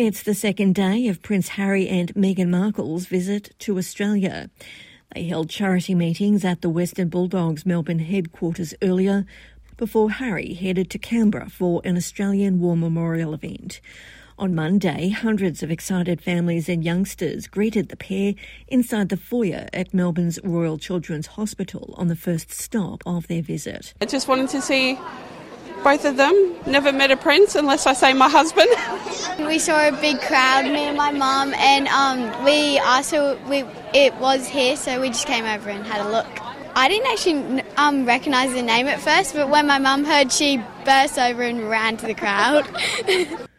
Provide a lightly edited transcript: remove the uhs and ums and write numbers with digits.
It's the second day of Prince Harry and Meghan Markle's visit to Australia. They held charity meetings at the Western Bulldogs Melbourne headquarters earlier before Harry headed to Canberra for an Australian War Memorial event. On Monday, hundreds of excited families and youngsters greeted the pair inside the foyer at Melbourne's Royal Children's Hospital on the first stop of their visit. I just wanted to see both of them. Never met a prince unless I say my husband. We saw a big crowd, me and my mum, and we asked who it was here, so we just came over and had a look. I didn't actually recognise the name at first, but when my mum heard, she burst over and ran to the crowd.